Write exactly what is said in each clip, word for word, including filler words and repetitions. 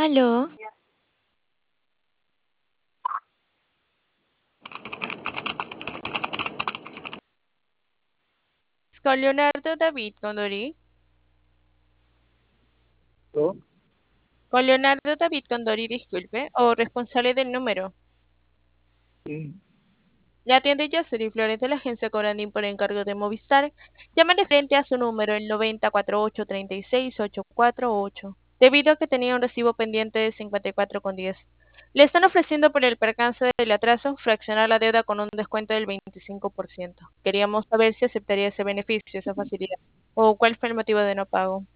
Aló, Con Leonardo David Condori. ¿No? Con Leonardo David Condori, disculpe, o responsable del número. Sí. La atiende Yaceri Flores de la agencia Corandín por encargo de Movistar. Llama de frente a su número el noventa cuarenta y ocho treinta y seis ochocientos cuarenta y ocho, debido a que tenía un recibo pendiente de cincuenta y cuatro con diez. Le están ofreciendo por el percance del atraso fraccionar la deuda con un descuento del veinticinco por ciento. Queríamos saber si aceptaría ese beneficio, esa facilidad, o cuál fue el motivo de no pago.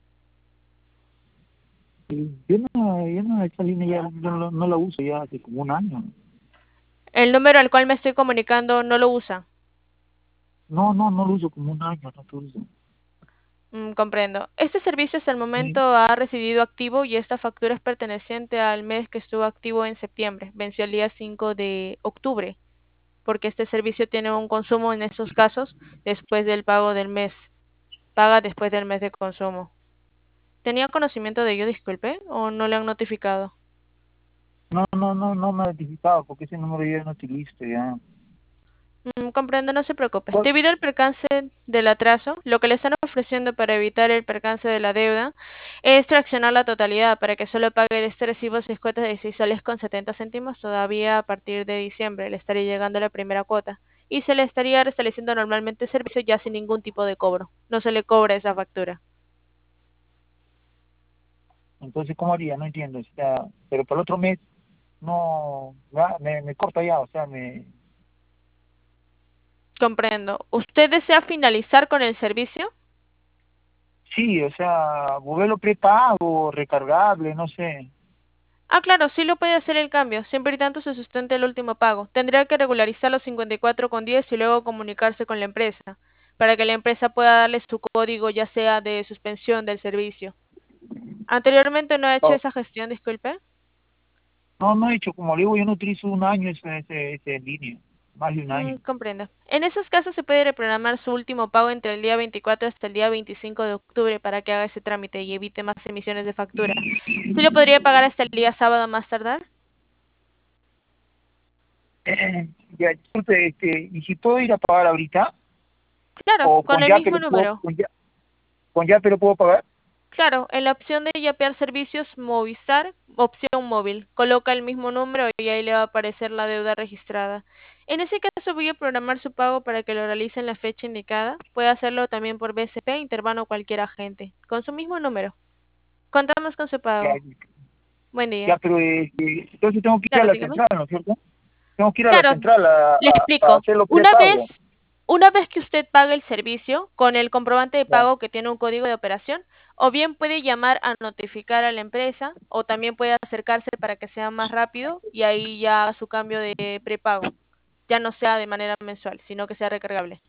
Y Yo no, yo no, esa línea ya yo no, no la uso ya hace como un año. El número al cual me estoy comunicando no lo usa. No, no, no lo uso como un año, no lo uso. Mm, comprendo. Este servicio hasta el momento Sí. ha residido activo y esta factura es perteneciente al mes que estuvo activo en septiembre. Venció el día cinco de octubre, porque este servicio tiene un consumo en estos casos después del pago del mes. Paga después del mes de consumo. ¿Tenía conocimiento de ello, disculpe, o no le han notificado? No, no, no, no me ha identificado porque ese número yo ya no utilizo ya. Mm, comprendo, no se preocupe. ¿Cuál? Debido al percance del atraso, lo que le están ofreciendo para evitar el percance de la deuda es fraccionar la totalidad para que solo pague este recibo seis cuotas de seis soles con setenta céntimos todavía a partir de diciembre. Le estaría llegando la primera cuota y se le estaría restableciendo normalmente el servicio ya sin ningún tipo de cobro. No se le cobra esa factura. Entonces, ¿cómo haría? No entiendo. O sea, pero para el otro mes no, ya, me, me corta ya, o sea, me... Comprendo. ¿Usted desea finalizar con el servicio? Sí, o sea, volverlo prepago, recargable, no sé. Ah, claro, sí lo puede hacer el cambio, siempre y tanto se sustente el último pago. Tendría que regularizar los cincuenta y cuatro con diez y luego comunicarse con la empresa, para que la empresa pueda darle su código, ya sea de suspensión del servicio. Anteriormente no ha hecho No, esa gestión, disculpe. no, no he hecho, como le digo, yo no utilizo un año ese, ese, ese línea, más de un Mm, año. comprendo. En esos casos se puede reprogramar su último pago entre el día veinticuatro hasta el día veinticinco de octubre para que haga ese trámite y evite más emisiones de factura. ¿Sí lo podría pagar hasta el día sábado más tardar? Ya, disculpe, este, ¿y si puedo ir a pagar ahorita? Claro, ¿O con con el Yape mismo lo puedo, número. con, Ya- con Yape lo puedo pagar? Claro, en la opción de yapear servicios Movistar, opción móvil, coloca el mismo número y ahí le va a aparecer la deuda registrada. En ese caso voy a programar su pago para que lo realice en la fecha indicada. Puede hacerlo también por B C P, Interbank o cualquier agente, con su mismo número. Contamos con su Ya, pago. Buen día. ya, pero este, entonces tengo que ir a Claro, la dígame. central, ¿no es cierto? Tengo que ir a la Claro, central a, le a, a explico. hacerlo Una vez, prepago. una vez que usted pague el servicio con el comprobante de Ya. pago que tiene un código de operación, o bien puede llamar a notificar a la empresa, o también puede acercarse para que sea más rápido y ahí ya haga su cambio de prepago. Ya no sea de manera mensual, sino que sea recargable.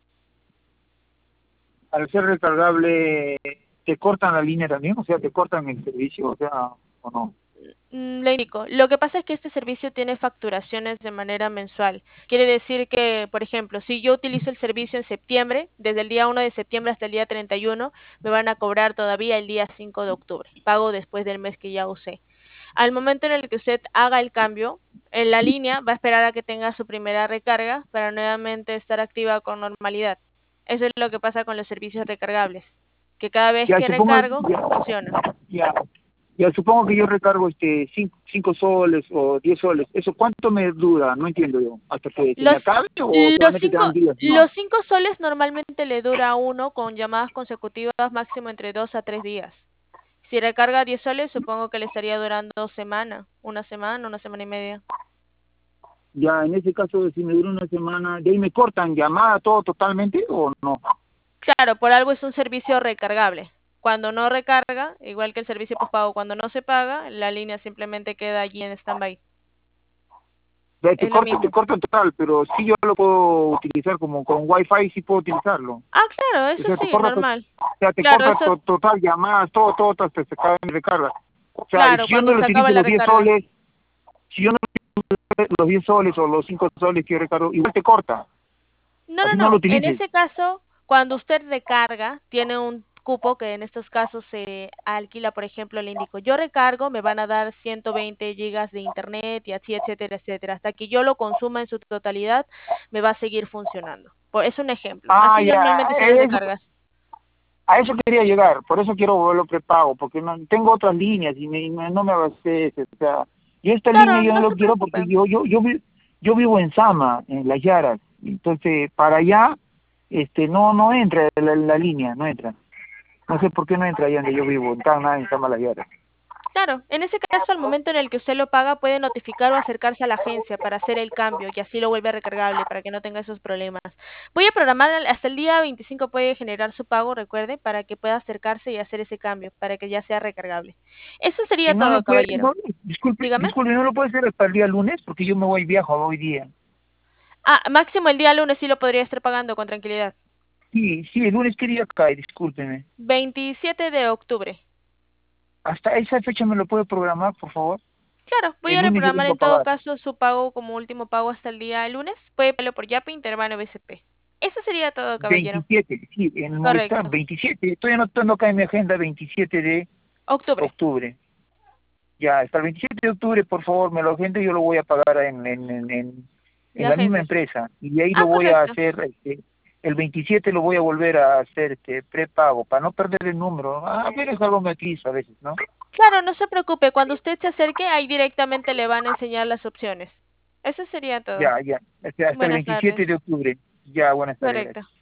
Al ser recargable, ¿te cortan la línea también? O sea, ¿te cortan el servicio? O sea, ¿o no? Mm, Le indico, lo que pasa es que este servicio tiene facturaciones de manera mensual. Quiere decir que, por ejemplo, si yo utilizo el servicio en septiembre, desde el día uno de septiembre hasta el día treinta y uno, me van a cobrar todavía el día cinco de octubre. Pago después del mes que ya usé. Al momento en el que usted haga el cambio, en la línea va a esperar a que tenga su primera recarga para nuevamente estar activa con normalidad. Eso es lo que pasa con los servicios recargables, que cada vez Ya, que supongo, recargo, ya, funciona. ya, ya, supongo que yo recargo este cinco, cinco soles o diez soles. ¿Eso cuánto me dura? No entiendo yo. ¿Hasta que se me Los, acabe o los solamente te cinco, dan días? No. los cinco soles normalmente le dura a uno con llamadas consecutivas máximo entre dos a tres días. Si recarga diez soles, supongo que le estaría durando dos semanas, una semana, una semana y media. Ya, en ese caso, si me dura una semana, ¿de ahí me cortan llamada todo totalmente o no? Claro, por algo es un servicio recargable. Cuando no recarga, igual que el servicio postpago, cuando no se paga, la línea simplemente queda allí en stand-by. De ahí te Es lo cortan, te mismo. cortan total, pero sí yo lo puedo utilizar como con Wi-Fi, sí puedo utilizarlo. Ah, claro, O eso sea, te sí, corta, to- normal. o sea, te Claro, corta eso, to- total llamadas, todo, todo, hasta que se acabe mi recarga. O sea, y claro, si yo cuando no lo se acaba utilizo la los diez recarga. soles, si yo no utilizo los diez soles o los cinco soles que recargo, igual te corta. No, no, Así no lo no. En utilices. ese caso, cuando usted recarga, tiene un cupo, que en estos casos se alquila, por ejemplo, le indico, yo recargo, me van a dar ciento veinte gigas de internet y así, etcétera, etcétera. Hasta que yo lo consuma en su totalidad, me va a seguir funcionando. Por, es un ejemplo. Ah, Así ya, normalmente son las eso, recargas. a eso quería llegar, por eso quiero lo prepago, porque no, tengo otras líneas y, me, y me- no me abastece, o sea, y esta línea Claro, yo no no lo se quiero porque preocupe. yo yo yo, vi- yo vivo en Sama, en Las Yaras, entonces para allá este no no entra la, la línea, no entra. No sé por qué no entra allá donde yo vivo, en Tacna, en Sama, Las Yaras. Claro, en ese caso, al momento en el que usted lo paga, puede notificar o acercarse a la agencia para hacer el cambio y así lo vuelve recargable para que no tenga esos problemas. Voy a programar al- hasta el día veinticinco puede generar su pago, recuerde, para que pueda acercarse y hacer ese cambio, para que ya sea recargable. Eso sería Y no lo todo, puede, caballero. no, disculpe, Dígame. disculpe, no lo puede hacer hasta el día lunes porque yo me voy viajo hoy día. Ah, máximo el día lunes sí lo podría estar pagando con tranquilidad. Sí, sí, el lunes quería caer, discúlpeme. veintisiete de octubre. Hasta esa fecha me lo puede programar, por favor. Claro, voy El a lunes yo reprogramar vengo a en todo pagar. caso su pago como último pago hasta el día lunes. Puede pagarlo por Yape, Interbank o B C P. Eso sería todo, caballero. veintisiete, sí, en el Movistar, Correcto. veintisiete. Estoy anotando acá en mi agenda veintisiete de Octubre. octubre. Ya, hasta el veintisiete de octubre, por favor, me lo agende y yo lo voy a pagar en, en, en, en, en La la misma agencia. empresa. Y de ahí Ah, lo voy a correcto. hacer, este, el veintisiete lo voy a volver a hacer este prepago para no perder el número. A ver, es algo me utilizo a veces, ¿no? Claro, no se preocupe. Cuando usted se acerque, ahí directamente le van a enseñar las opciones. Eso sería todo. Ya, ya. Hasta hasta el Buenas veintisiete tardes. de octubre. Ya, buenas tardes. Correcto. Gracias.